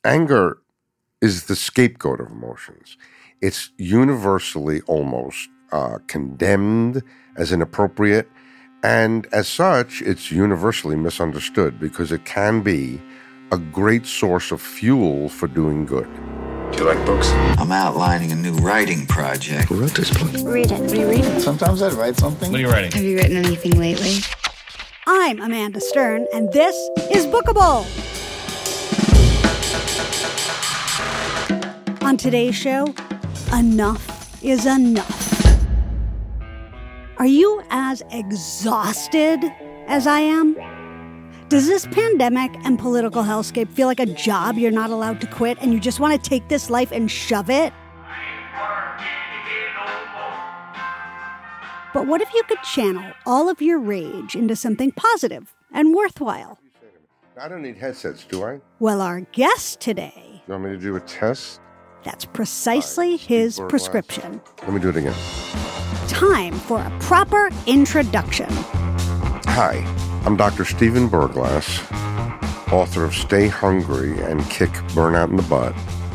Anger is the scapegoat of emotions. It's universally almost condemned as inappropriate, and as such, it's universally misunderstood because it can be a great source of fuel for doing good. Do you like books? I'm outlining a new writing project. Who wrote this book? Read it. What are you reading? Sometimes I'd write something. What are you writing? Have you written anything lately? I'm Amanda Stern, and this is Bookable. On today's show, enough is enough. Are you as exhausted as I am? Does this pandemic and political hellscape feel like a job you're not allowed to quit and you just want to take this life and shove it? But what if you could channel all of your rage into something positive and worthwhile? I don't need headsets, do I? Well, our guest today, You want me to do a test? that's precisely his prescription. Let me do it again. Time for a proper introduction. Hi, I'm Dr. Stephen Berglass, author of Stay Hungry and Kick Burnout in the Butt.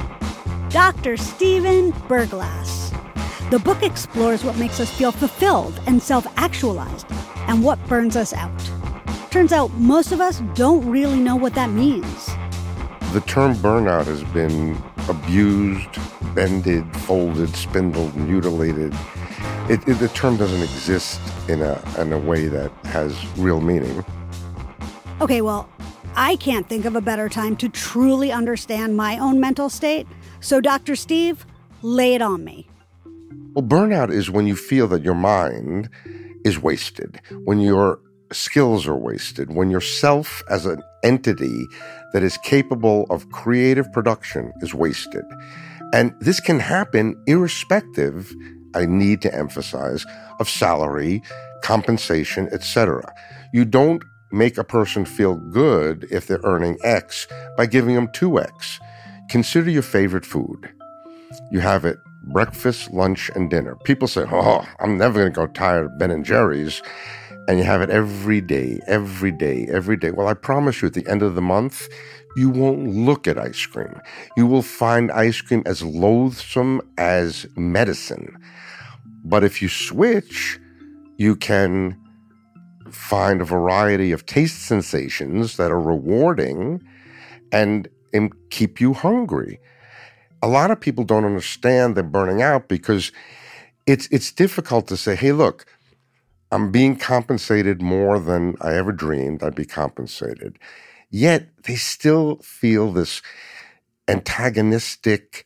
Dr. Stephen Berglass. The book explores what makes us feel fulfilled and self-actualized, and what burns us out. Turns out most of us don't really know what that means. The term burnout has been abused, bended, folded, spindled, mutilated. The term doesn't exist in a way that has real meaning. Okay, well, I can't think of a better time to truly understand my own mental state. So, Dr. Steve, lay it on me. Well, burnout is when you feel that your mind is wasted, when your skills are wasted, when yourself as an entity that is capable of creative production is wasted. And this can happen irrespective, I need to emphasize, of salary, compensation, etc. You don't make a person feel good if they're earning X by giving them 2X. Consider your favorite food. You have it breakfast, lunch, and dinner. People say, oh, I'm never going to go tired of Ben & Jerry's. And you have it every day, every day, every day. Well, I promise you, at the end of the month, you won't look at ice cream. You will find ice cream as loathsome as medicine. But if you switch, you can find a variety of taste sensations that are rewarding and keep you hungry. A lot of people don't understand they're burning out because it's difficult to say, hey, look, I'm being compensated more than I ever dreamed I'd be compensated. Yet they still feel this antagonistic,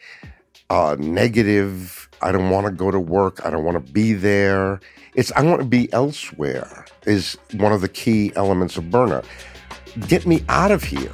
negative, I don't want to go to work, I don't want to be there. I want to be elsewhere is one of the key elements of burnout. Get me out of here.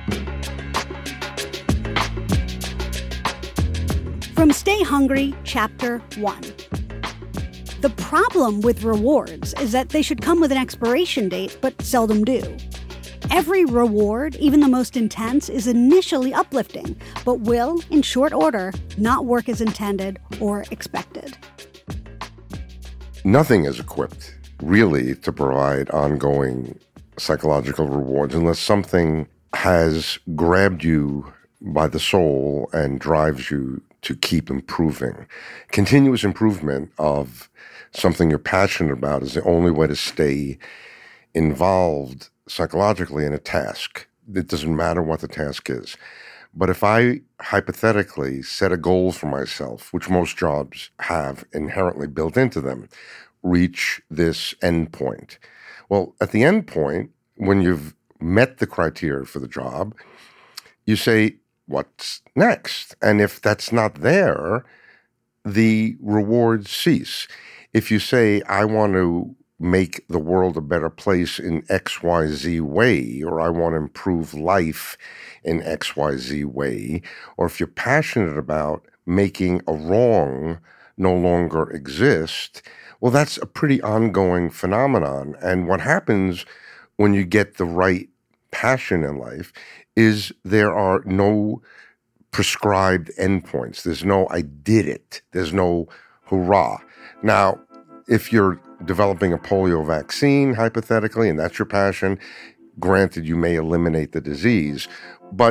From Stay Hungry, Chapter 1. The problem with rewards is that they should come with an expiration date, but seldom do. Every reward, even the most intense, is initially uplifting, but will, in short order, not work as intended or expected. Nothing is equipped, really, to provide ongoing psychological rewards unless something has grabbed you by the soul and drives you to keep improving. Continuous improvement of something you're passionate about is the only way to stay involved psychologically in a task. It doesn't matter what the task is. But if I hypothetically set a goal for myself, which most jobs have inherently built into them, reach this end point. Well, at the end point, when you've met the criteria for the job, you say, what's next? And if that's not there, the rewards cease. If you say, I want to make the world a better place in XYZ way, or I want to improve life in XYZ way, or if you're passionate about making a wrong no longer exist, well, that's a pretty ongoing phenomenon. And what happens when you get the right passion in life is there are no prescribed endpoints. There's no, I did it. There's no hurrah. Now, if you're developing a polio vaccine, hypothetically, and that's your passion, granted, you may eliminate the disease, but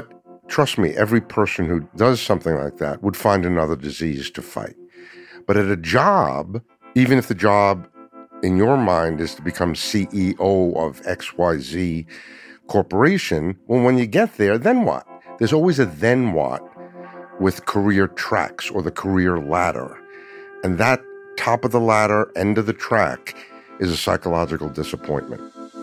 trust me, every person who does something like that would find another disease to fight. But at a job, even if the job in your mind is to become CEO of XYZ corporation, well, when you get there, then what? There's always a then what with career tracks or the career ladder. And that top of the ladder, end of the track, is a psychological disappointment.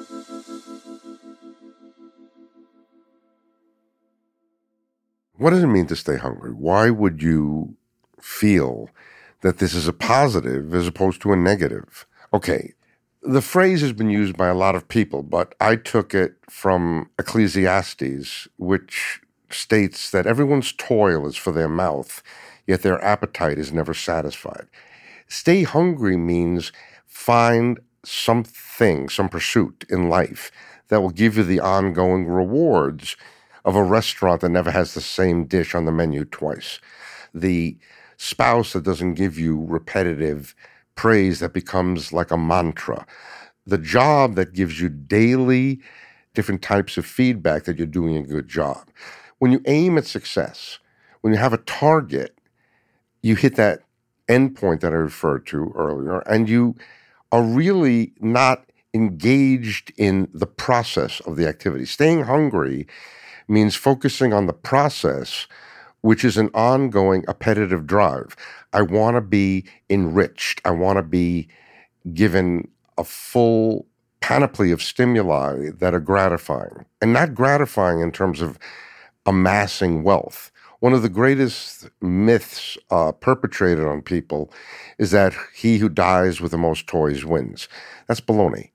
What does it mean to stay hungry? Why would you feel that this is a positive as opposed to a negative? Okay, the phrase has been used by a lot of people, but I took it from Ecclesiastes, which states that everyone's toil is for their mouth, yet their appetite is never satisfied. Stay hungry means find something, some pursuit in life that will give you the ongoing rewards of a restaurant that never has the same dish on the menu twice. The spouse that doesn't give you repetitive praise that becomes like a mantra. The job that gives you daily different types of feedback that you're doing a good job. When you aim at success, when you have a target, you hit that endpoint that I referred to earlier, and you are really not engaged in the process of the activity. Staying hungry means focusing on the process, which is an ongoing appetitive drive. I want to be enriched. I want to be given a full panoply of stimuli that are gratifying, and not gratifying in terms of amassing wealth. One of the greatest myths perpetrated on people is that he who dies with the most toys wins. That's baloney.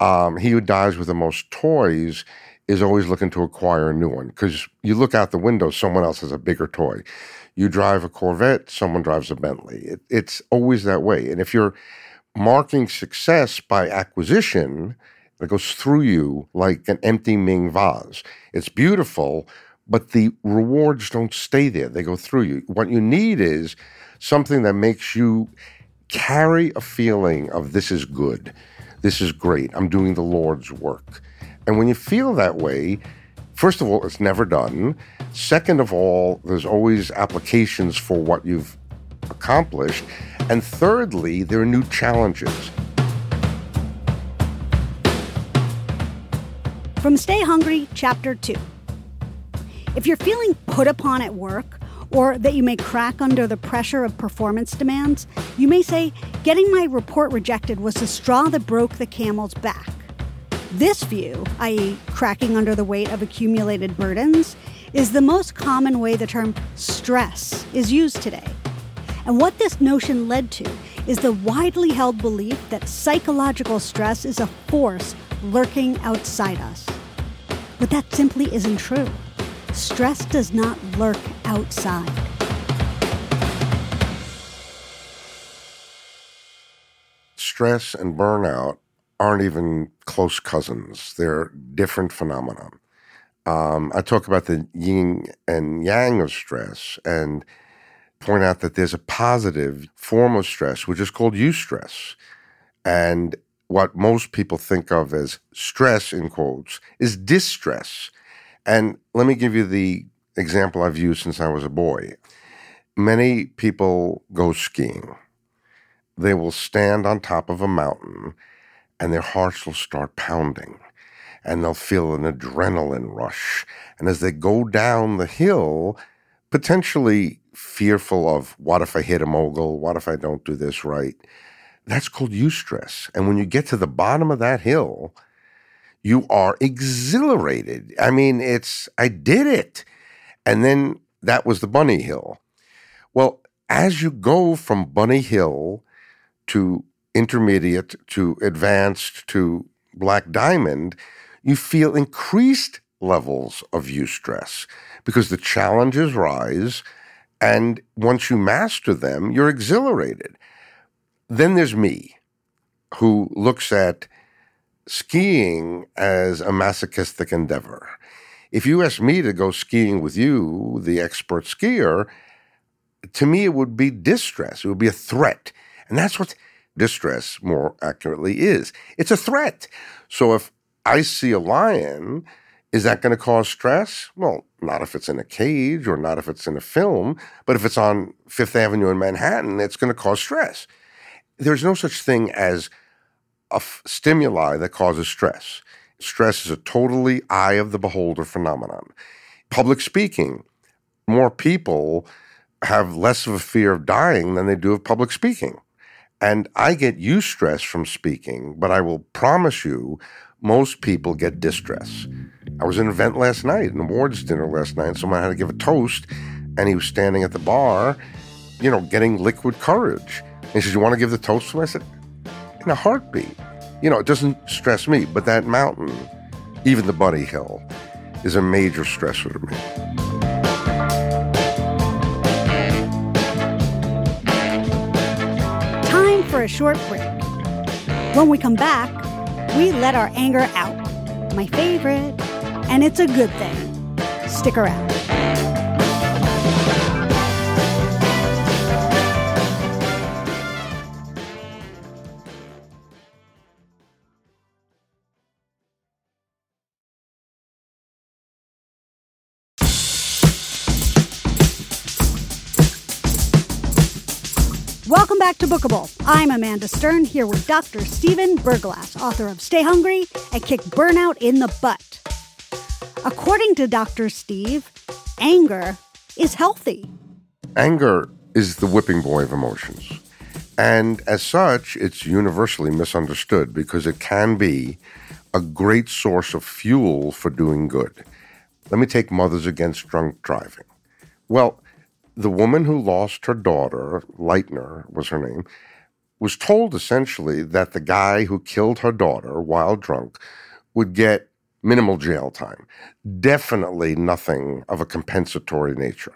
He who dies with the most toys is always looking to acquire a new one, because you look out the window, someone else has a bigger toy. You drive a Corvette, someone drives a Bentley. It's always that way. And if you're marking success by acquisition, it goes through you like an empty Ming vase. It's beautiful, but the rewards don't stay there. They go through you. What you need is something that makes you carry a feeling of this is good, this is great, I'm doing the Lord's work. And when you feel that way, first of all, it's never done. Second of all, there's always applications for what you've accomplished. And thirdly, there are new challenges. From Stay Hungry, Chapter 2. If you're feeling put upon at work, or that you may crack under the pressure of performance demands, you may say, getting my report rejected was the straw that broke the camel's back. This view, i.e. cracking under the weight of accumulated burdens, is the most common way the term stress is used today. And what this notion led to is the widely held belief that psychological stress is a force lurking outside us. But that simply isn't true. Stress does not lurk outside. Stress and burnout aren't even close cousins. They're different phenomena. I talk about the yin and yang of stress and point out that there's a positive form of stress, which is called eustress. And what most people think of as stress, in quotes, is distress. And let me give you the example I've used since I was a boy. Many people go skiing. They will stand on top of a mountain and their hearts will start pounding, and they'll feel an adrenaline rush. And as they go down the hill, potentially fearful of, what if I hit a mogul? What if I don't do this right? That's called eustress. And when you get to the bottom of that hill, you are exhilarated. I mean, I did it. And then that was the bunny hill. Well, as you go from bunny hill to intermediate to advanced to black diamond, you feel increased levels of eustress because the challenges rise, and once you master them, you're exhilarated. Then there's me, who looks at skiing as a masochistic endeavor. If you ask me to go skiing with you, the expert skier, to me it would be distress. It would be a threat. And that's what distress, more accurately, is. It's a threat. So if I see a lion Is that going to cause stress? Well, not if it's in a cage or not if it's in a film, but if it's on Fifth Avenue in Manhattan, it's going to cause stress. There's no such thing as a stimuli that causes stress. Stress is a totally eye of the beholder phenomenon. Public speaking, more people have less of a fear of dying than they do of public speaking. And I get eustress from speaking, but I will promise you, most people get distress. I was in an event last night, an awards dinner last night, and someone had to give a toast, and he was standing at the bar, getting liquid courage. And he said, "You want to give the toast to him?" I said, "In a heartbeat." It doesn't stress me, but that mountain, even the Buddy Hill, is a major stressor to me. Time for a short break. When we come back, we let our anger out. My favorite. And it's a good thing. Stick around. Welcome back to Bookable. I'm Amanda Stern, here with Dr. Stephen Berglass, author of Stay Hungry and Kick Burnout in the Butt. According to Dr. Steve, anger is healthy. Anger is the whipping boy of emotions. And as such, it's universally misunderstood because it can be a great source of fuel for doing good. Let me take Mothers Against Drunk Driving. Well, the woman who lost her daughter, Leitner was her name, was told essentially that the guy who killed her daughter while drunk would get minimal jail time. Definitely nothing of a compensatory nature.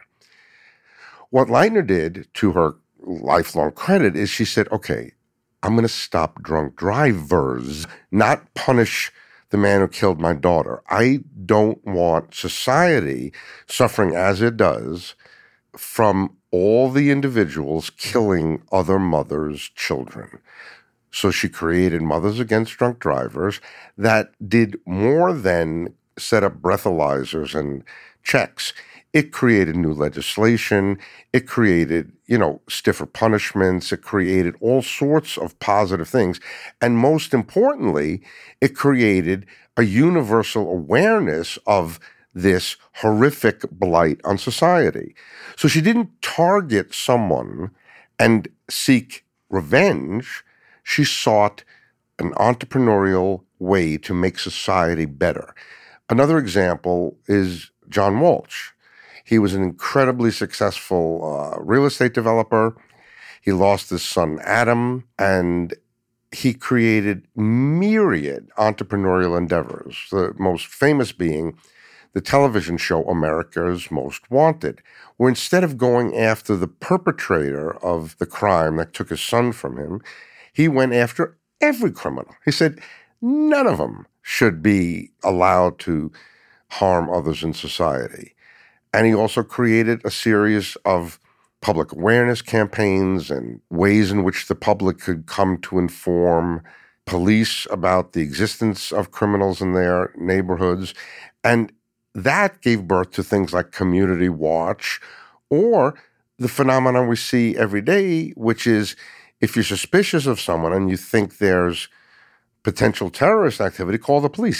What Leitner did, to her lifelong credit, is she said, okay, I'm going to stop drunk drivers, not punish the man who killed my daughter. I don't want society suffering as it does from all the individuals killing other mothers' children. So she created Mothers Against Drunk Drivers that did more than set up breathalyzers and checks. It created new legislation. It created, stiffer punishments. It created all sorts of positive things. And most importantly, it created a universal awareness of this horrific blight on society. So she didn't target someone and seek revenge. She sought an entrepreneurial way to make society better. Another example is John Walsh. He was an incredibly successful real estate developer. He lost his son, Adam, and he created myriad entrepreneurial endeavors, the most famous being the television show America's Most Wanted, where instead of going after the perpetrator of the crime that took his son from him, he went after every criminal. He said none of them should be allowed to harm others in society. And he also created a series of public awareness campaigns and ways in which the public could come to inform police about the existence of criminals in their neighborhoods. And that gave birth to things like Community Watch, or the phenomenon we see every day, which is if you're suspicious of someone and you think there's potential terrorist activity, call the police.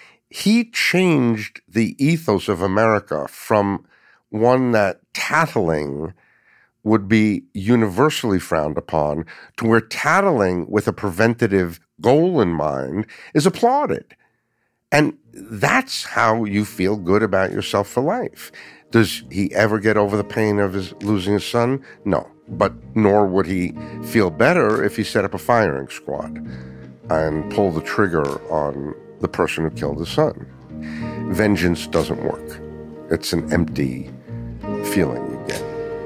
He changed the ethos of America from one that tattling would be universally frowned upon to where tattling with a preventative goal in mind is applauded. And that's how you feel good about yourself for life. Does he ever get over the pain of losing his son? No. But nor would he feel better if he set up a firing squad and pulled the trigger on the person who killed his son. Vengeance doesn't work. It's an empty feeling you get.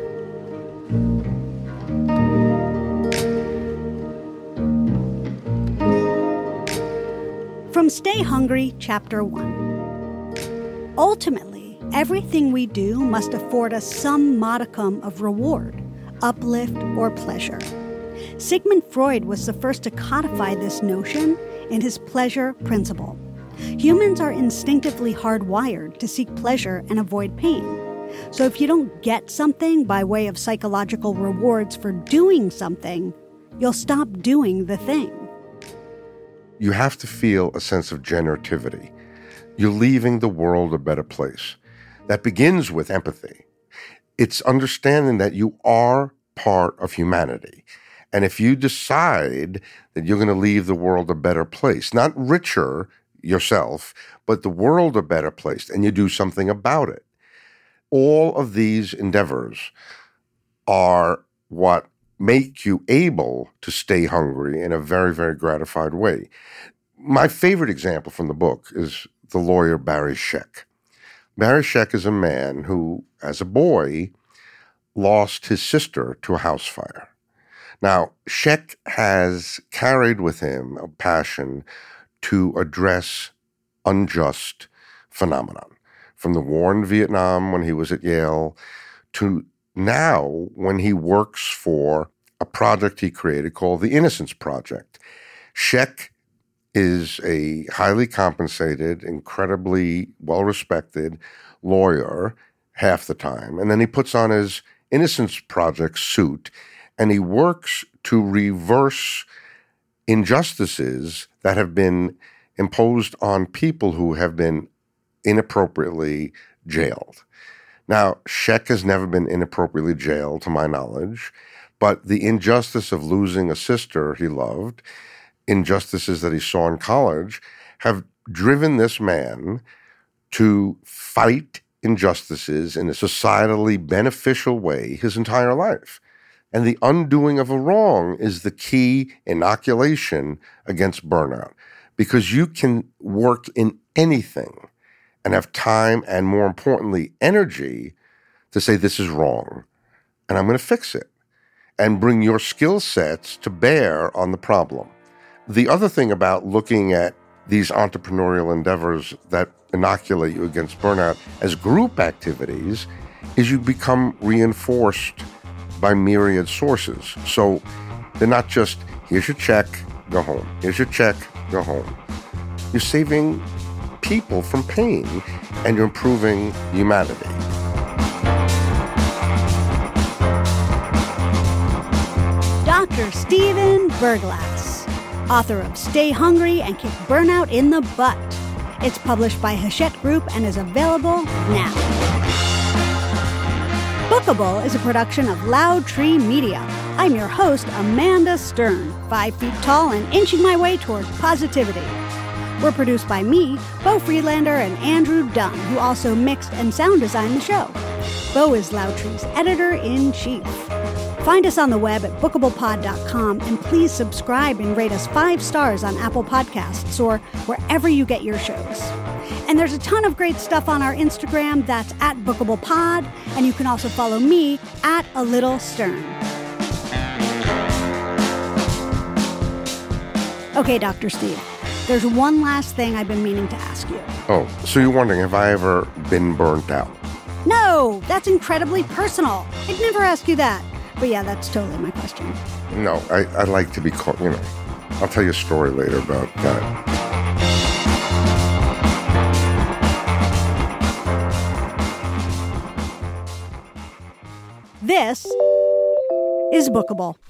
From Stay Hungry, Chapter 1. Ultimately, everything we do must afford us some modicum of reward, uplift, or pleasure. Sigmund Freud was the first to codify this notion in his pleasure principle. Humans are instinctively hardwired to seek pleasure and avoid pain. So if you don't get something by way of psychological rewards for doing something, you'll stop doing the thing. You have to feel a sense of generativity. You're leaving the world a better place. That begins with empathy. It's understanding that you are part of humanity. And if you decide that you're going to leave the world a better place, not richer yourself, but the world a better place, and you do something about it, all of these endeavors are what make you able to stay hungry in a very, very gratified way. My favorite example from the book is the lawyer Barry Scheck. Barry Scheck is a man who, as a boy, lost his sister to a house fire. Now, Scheck has carried with him a passion to address unjust phenomenon. From the war in Vietnam when he was at Yale to now when he works for a project he created called the Innocence Project. Scheck is a highly compensated, incredibly well-respected lawyer half the time. And then he puts on his Innocence Project suit and he works to reverse injustices that have been imposed on people who have been inappropriately jailed. Now, Scheck has never been inappropriately jailed, to my knowledge, but the injustice of losing a sister he loved, injustices that he saw in college, have driven this man to fight injustices in a societally beneficial way his entire life. And the undoing of a wrong is the key inoculation against burnout, because you can work in anything and have time and, more importantly, energy to say this is wrong and I'm going to fix it and bring your skill sets to bear on the problem. The other thing about looking at these entrepreneurial endeavors that inoculate you against burnout as group activities is you become reinforced by myriad sources. So they're not just, here's your check, go home. Here's your check, go home. You're saving people from pain and you're improving humanity. Dr. Stephen Berglass, author of Stay Hungry and Kick Burnout in the Butt. It's published by Hachette Group and is available now. Bookable is a production of Loud Tree Media. I'm your host, Amanda Stern, 5 feet tall and inching my way toward positivity. We're produced by me, Beau Friedlander, and Andrew Dunn, who also mixed and sound designed the show. Beau is Loud Tree's editor-in-chief. Find us on the web at bookablepod.com, and please subscribe and rate us 5 stars on Apple Podcasts or wherever you get your shows. And there's a ton of great stuff on our Instagram. That's at bookablepod, and you can also follow me at A Little Stern. Okay, Dr. Steve, there's one last thing I've been meaning to ask you. Oh, so you're wondering, have I ever been burnt out? No, that's incredibly personal. I'd never ask you that. But yeah, that's totally my question. No, I like to be caught, I'll tell you a story later about that. This is Bookable.